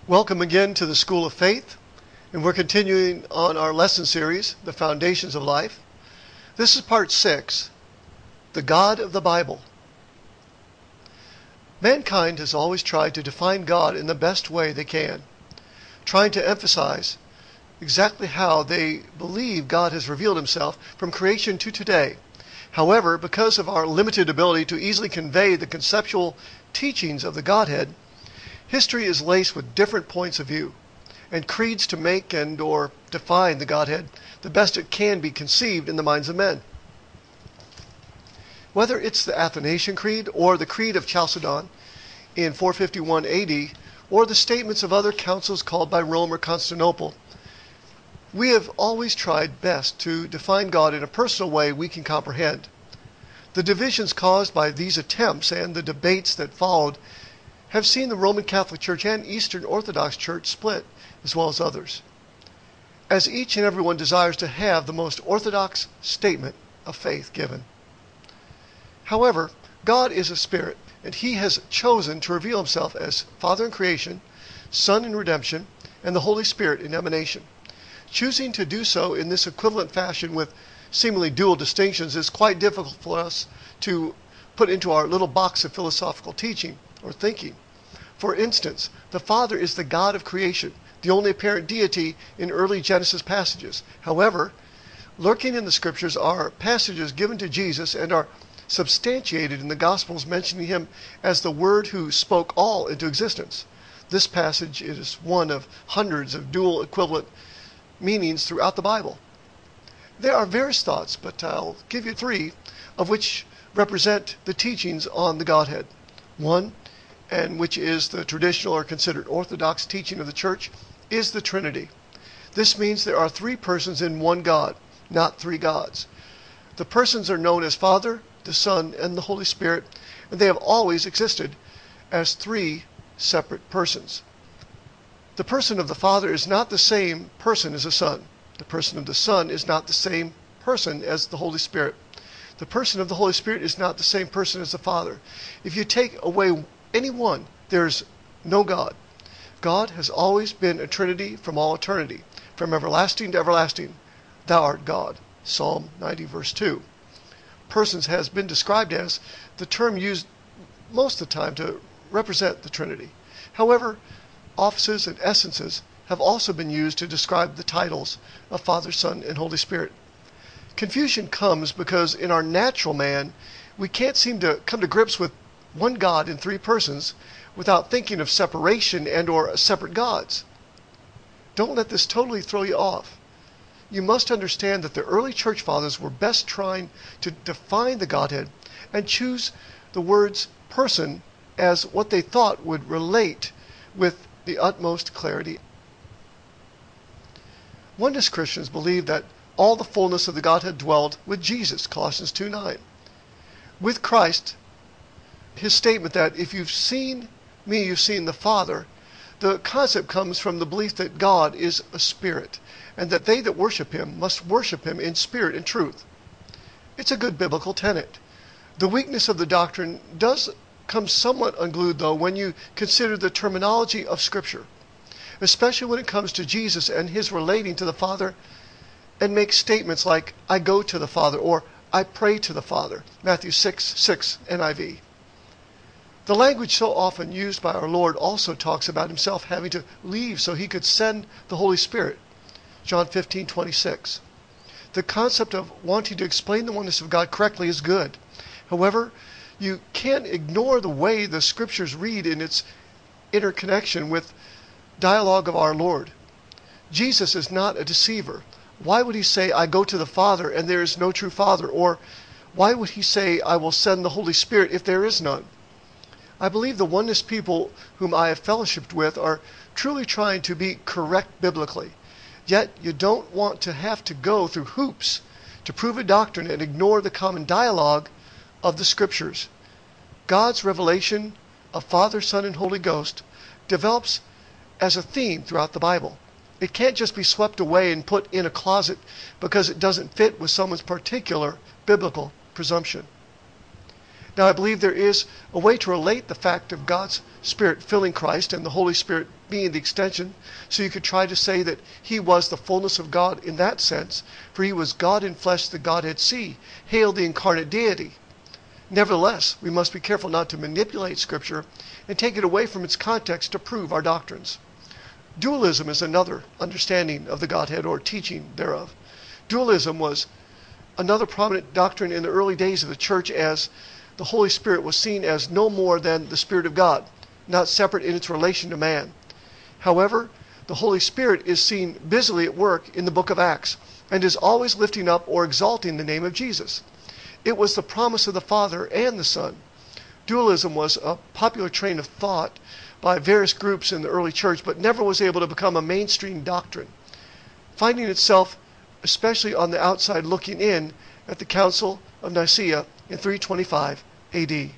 Welcome again to the School of Faith, and we're continuing on our lesson series, The Foundations of Life. This is part 6, The God of the Bible. Mankind has always tried to define God in the best way they can, trying to emphasize exactly how they believe God has revealed himself from creation to today. However, because of our limited ability to easily convey the conceptual teachings of the Godhead, history is laced with different points of view and creeds to make and or define the Godhead the best it can be conceived in the minds of men. Whether it's the Athanasian Creed or the Creed of Chalcedon in 451 AD or the statements of other councils called by Rome or Constantinople, we have always tried best to define God in a personal way we can comprehend. The divisions caused by these attempts and the debates that followed have seen the Roman Catholic Church and Eastern Orthodox Church split, as well as others, as each and every one desires to have the most orthodox statement of faith given. However, God is a spirit, and he has chosen to reveal himself as Father in creation, Son in redemption, and the Holy Spirit in emanation. Choosing to do so in this equivalent fashion with seemingly dual distinctions is quite difficult for us to put into our little box of philosophical teaching or thinking. For instance, the Father is the God of creation, the only apparent deity in early Genesis passages. However, lurking in the Scriptures are passages given to Jesus and are substantiated in the Gospels mentioning him as the Word who spoke all into existence. This passage is one of hundreds of dual equivalent meanings throughout the Bible. There are various thoughts, but I'll give you three, of which represent the teachings on the Godhead. One, and which is the traditional or considered orthodox teaching of the Church, is the Trinity. This means there are three persons in one God, not three gods. The persons are known as Father, the Son, and the Holy Spirit, and they have always existed as three separate persons. The person of the Father is not the same person as the Son. The person of the Son is not the same person as the Holy Spirit. The person of the Holy Spirit is not the same person as the Father. If you take away any one, there's no God. God has always been a Trinity from all eternity, from everlasting to everlasting. Thou art God. Psalm 90, verse 2. Persons has been described as the term used most of the time to represent the Trinity. However, offices and essences have also been used to describe the titles of Father, Son, and Holy Spirit. Confusion comes because in our natural man, we can't seem to come to grips with one God in three persons without thinking of separation and or separate gods. Don't let this totally throw you off. You must understand that the early church fathers were best trying to define the Godhead and choose the words person as what they thought would relate with the utmost clarity. Oneness Christians believe that all the fullness of the Godhead dwelled with Jesus, Colossians 2:9. With Christ, his statement that if you've seen me, you've seen the Father, the concept comes from the belief that God is a spirit, and that they that worship him must worship him in spirit and truth. It's a good biblical tenet. The weakness of the doctrine does come somewhat unglued, though, when you consider the terminology of Scripture, especially when it comes to Jesus and his relating to the Father, and make statements like, I go to the Father, or I pray to the Father, Matthew 6:6 NIV. The language so often used by our Lord also talks about himself having to leave so he could send the Holy Spirit, John 15:26. The concept of wanting to explain the oneness of God correctly is good. However, you can't ignore the way the Scriptures read in its interconnection with dialogue of our Lord. Jesus is not a deceiver. Why would he say, I go to the Father and there is no true Father? Or why would he say, I will send the Holy Spirit if there is none? I believe the oneness people whom I have fellowshiped with are truly trying to be correct biblically. Yet you don't want to have to go through hoops to prove a doctrine and ignore the common dialogue of the Scriptures. God's revelation of Father, Son, and Holy Ghost develops as a theme throughout the Bible. It can't just be swept away and put in a closet because it doesn't fit with someone's particular biblical presumption. Now, I believe there is a way to relate the fact of God's Spirit filling Christ and the Holy Spirit being the extension, so you could try to say that he was the fullness of God in that sense, for he was God in flesh, the Godhead see. Hail the incarnate deity. Nevertheless, we must be careful not to manipulate Scripture and take it away from its context to prove our doctrines. Dualism is another understanding of the Godhead or teaching thereof. Dualism was another prominent doctrine in the early days of the church, as the Holy Spirit was seen as no more than the Spirit of God, not separate in its relation to man. However, the Holy Spirit is seen busily at work in the book of Acts and is always lifting up or exalting the name of Jesus. It was the promise of the Father and the Son. Dualism was a popular train of thought by various groups in the early church, but never was able to become a mainstream doctrine, finding itself especially on the outside looking in at the Council of Nicaea in 325 AD.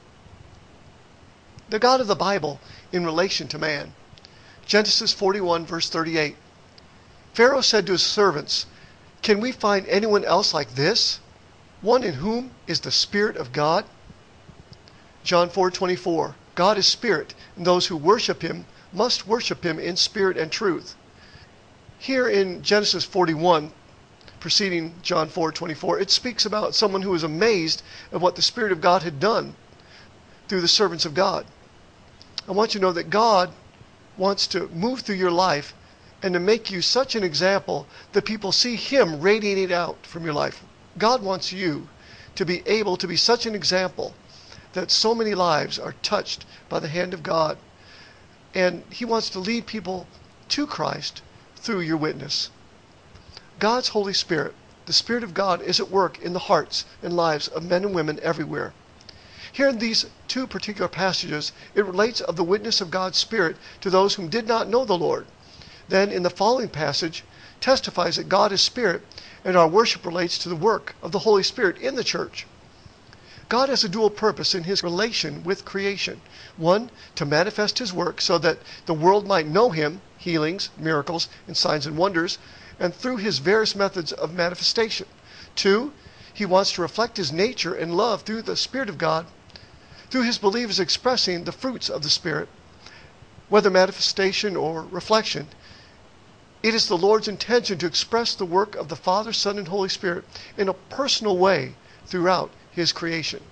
The God of the Bible in relation to man. Genesis 41 verse 38. Pharaoh said to his servants, "Can we find anyone else like this, one in whom is the Spirit of God?" John 4:24. God is spirit, and those who worship him must worship him in spirit and truth. Here in Genesis 41, preceding John 4:24, it speaks about someone who was amazed at what the Spirit of God had done through the servants of God. I want you to know that God wants to move through your life and to make you such an example that people see him radiating out from your life. God wants you to be able to be such an example that so many lives are touched by the hand of God. And he wants to lead people to Christ through your witness. God's Holy Spirit, the Spirit of God, is at work in the hearts and lives of men and women everywhere. Here in these two particular passages, it relates of the witness of God's Spirit to those whom did not know the Lord. Then in the following passage, testifies that God is Spirit, and our worship relates to the work of the Holy Spirit in the church. God has a dual purpose in his relation with creation. One, to manifest his work so that the world might know him, healings, miracles, and signs and wonders, and through his various methods of manifestation. Two, he wants to reflect his nature and love through the Spirit of God, through his believers expressing the fruits of the Spirit. Whether manifestation or reflection, it is the Lord's intention to express the work of the Father, Son, and Holy Spirit in a personal way throughout his creation.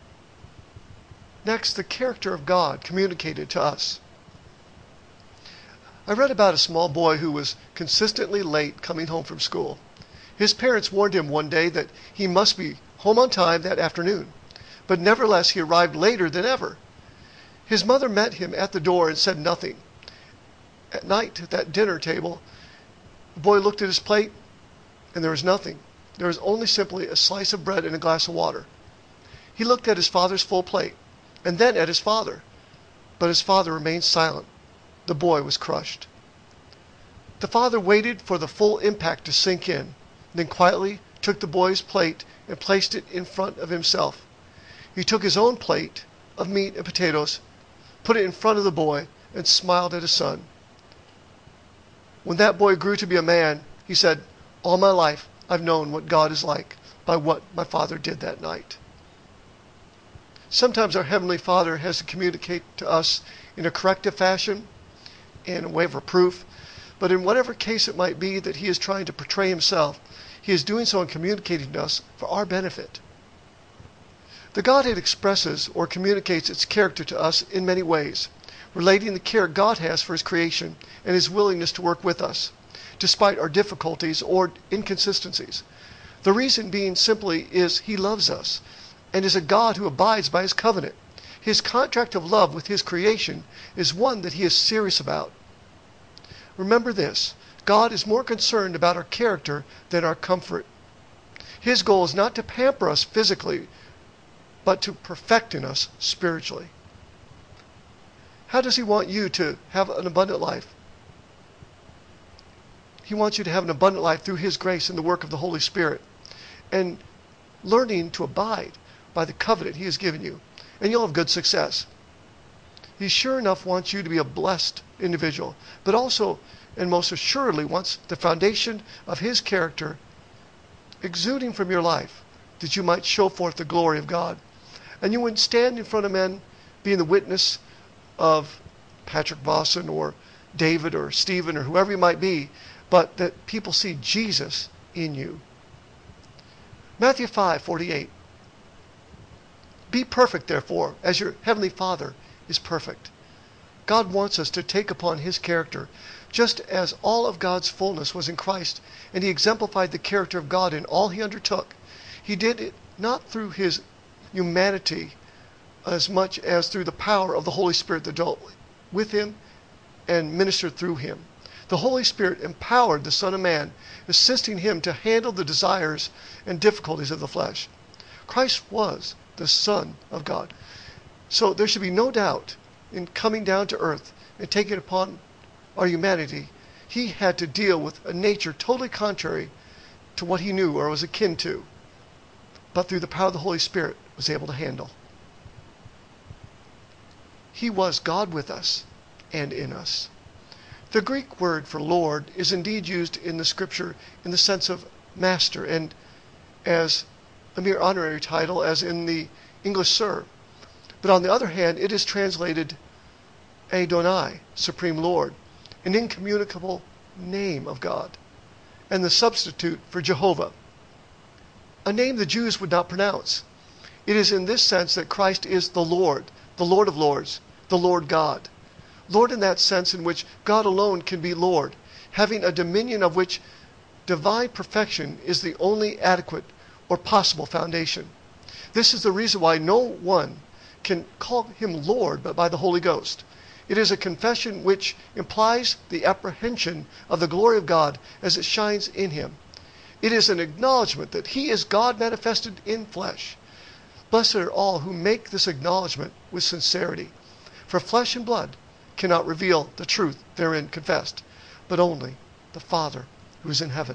Next, the character of God communicated to us. I read about a small boy who was consistently late coming home from school. His parents warned him one day that he must be home on time that afternoon, but nevertheless he arrived later than ever. His mother met him at the door and said nothing. At night at that dinner table, the boy looked at his plate and there was nothing. There was only simply a slice of bread and a glass of water. He looked at his father's full plate, and then at his father. But his father remained silent. The boy was crushed. The father waited for the full impact to sink in, then quietly took the boy's plate and placed it in front of himself. He took his own plate of meat and potatoes, put it in front of the boy, and smiled at his son. When that boy grew to be a man, he said, "All my life I've known what God is like by what my father did that night." Sometimes our Heavenly Father has to communicate to us in a corrective fashion, in a way of reproof, but in whatever case it might be that he is trying to portray himself, he is doing so and communicating to us for our benefit. The Godhead expresses or communicates its character to us in many ways, relating the care God has for his creation and his willingness to work with us, despite our difficulties or inconsistencies. The reason being simply is he loves us, and is a God who abides by his covenant. His contract of love with his creation is one that he is serious about. Remember this, God is more concerned about our character than our comfort. His goal is not to pamper us physically, but to perfect in us spiritually. How does he want you to have an abundant life? He wants you to have an abundant life through his grace and the work of the Holy Spirit, and learning to abide by the covenant he has given you, and you'll have good success. He sure enough wants you to be a blessed individual, but also and most assuredly wants the foundation of his character exuding from your life, that you might show forth the glory of God. And you would stand in front of men being the witness of Patrick Vossen or David or Stephen or whoever you might be, but that people see Jesus in you. Matthew 5:48. Be perfect, therefore, as your heavenly Father is perfect. God wants us to take upon his character, just as all of God's fullness was in Christ, and he exemplified the character of God in all he undertook. He did it not through his humanity as much as through the power of the Holy Spirit that dwelt with him and ministered through him. The Holy Spirit empowered the Son of Man, assisting him to handle the desires and difficulties of the flesh. Christ was the Son of God. So there should be no doubt in coming down to earth and taking upon our humanity, he had to deal with a nature totally contrary to what he knew or was akin to, but through the power of the Holy Spirit was able to handle. He was God with us and in us. The Greek word for Lord is indeed used in the scripture in the sense of master and as a mere honorary title as in the English sir. But on the other hand, it is translated Adonai, Supreme Lord, an incommunicable name of God, and the substitute for Jehovah, a name the Jews would not pronounce. It is in this sense that Christ is the Lord of Lords, the Lord God. Lord in that sense in which God alone can be Lord, having a dominion of which divine perfection is the only adequate or possible foundation. This is the reason why no one can call him Lord but by the Holy Ghost. It is a confession which implies the apprehension of the glory of God as it shines in him. It is an acknowledgement that he is God manifested in flesh. Blessed are all who make this acknowledgement with sincerity, for flesh and blood cannot reveal the truth therein confessed, but only the Father who is in heaven.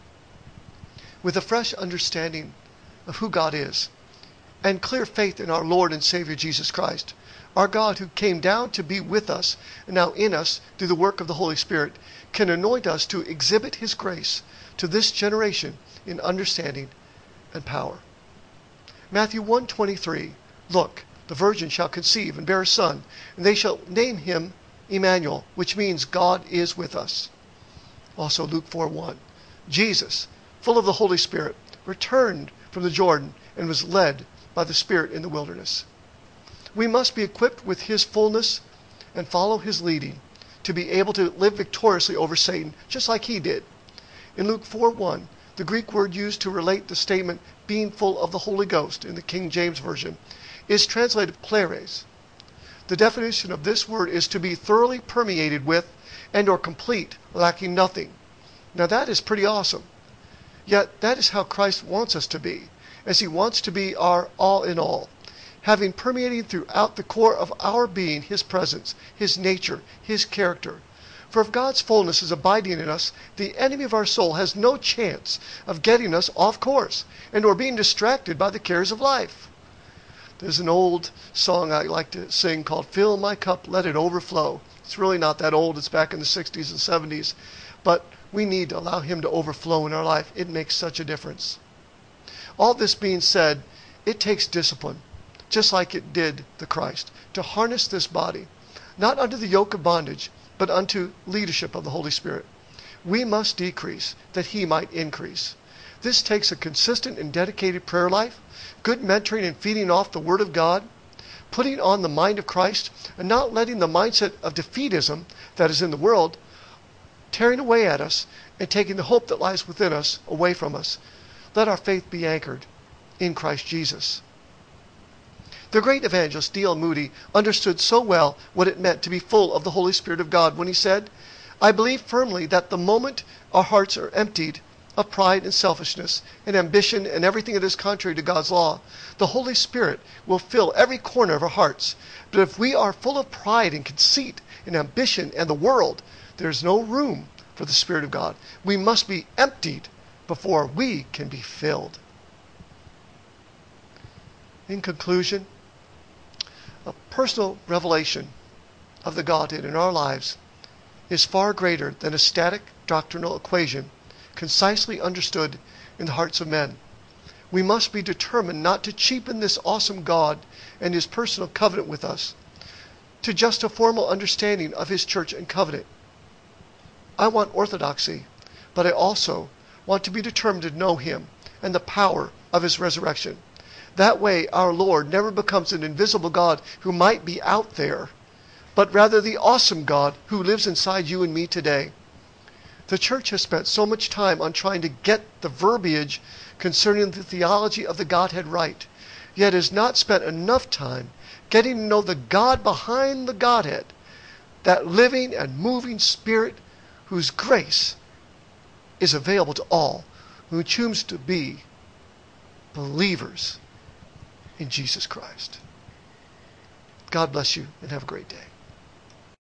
With a fresh understanding of who God is, and clear faith in our Lord and Savior Jesus Christ, our God who came down to be with us and now in us through the work of the Holy Spirit, can anoint us to exhibit his grace to this generation in understanding and power. Matthew 1:23, Look, the virgin shall conceive and bear a son, and they shall name him Emmanuel, which means God is with us. Also Luke 4:1, Jesus, full of the Holy Spirit, returned from the Jordan and was led by the Spirit in the wilderness. We must be equipped with his fullness and follow his leading to be able to live victoriously over Satan, just like he did. In Luke 4:1, the Greek word used to relate the statement being full of the Holy Ghost in the King James Version is translated pleres. The definition of this word is to be thoroughly permeated with and or complete, lacking nothing. Now that is pretty awesome. Yet that is how Christ wants us to be, as he wants to be our all in all, having permeating throughout the core of our being his presence, his nature, his character. For if God's fullness is abiding in us, the enemy of our soul has no chance of getting us off course and or being distracted by the cares of life. There's an old song I like to sing called Fill My Cup, Let It Overflow. It's really not that old. It's back in the 60s and 70s. But we need to allow him to overflow in our life. It makes such a difference. All this being said, it takes discipline, just like it did the Christ, to harness this body, not under the yoke of bondage, but unto leadership of the Holy Spirit. We must decrease, that he might increase. This takes a consistent and dedicated prayer life, good mentoring and feeding off the Word of God, putting on the mind of Christ, and not letting the mindset of defeatism that is in the world tearing away at us and taking the hope that lies within us away from us. Let our faith be anchored in Christ Jesus. The great evangelist D.L. Moody understood so well what it meant to be full of the Holy Spirit of God when he said, I believe firmly that the moment our hearts are emptied of pride and selfishness and ambition and everything that is contrary to God's law, the Holy Spirit will fill every corner of our hearts. But if we are full of pride and conceit and ambition and the world, there is no room for the Spirit of God. We must be emptied before we can be filled. In conclusion, a personal revelation of the Godhead in our lives is far greater than a static doctrinal equation concisely understood in the hearts of men. We must be determined not to cheapen this awesome God and his personal covenant with us to just a formal understanding of his church and covenant. I want orthodoxy, but I also want to be determined to know him and the power of his resurrection. That way, our Lord never becomes an invisible God who might be out there, but rather the awesome God who lives inside you and me today. The church has spent so much time on trying to get the verbiage concerning the theology of the Godhead right, yet has not spent enough time getting to know the God behind the Godhead, that living and moving Spirit whose grace is available to all who choose to be believers in Jesus Christ. God bless you and have a great day.